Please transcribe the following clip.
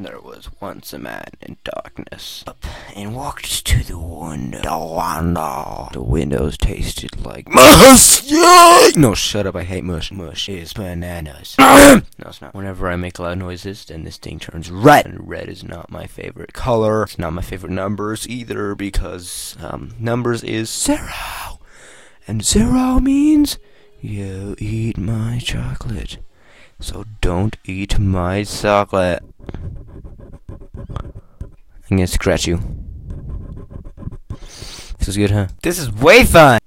There was once a man in darkness, up and walked to the window. The windows tasted like mush. No, shut up, I hate mush. Mush is bananas. No, it's not. Whenever I make loud noises, then this thing turns red. And red is not my favorite color. It's not my favorite numbers either, because numbers is 0. And 0 means you eat my chocolate. So don't eat my chocolate. I'm gonna scratch you. Feels good, huh? This is way fun!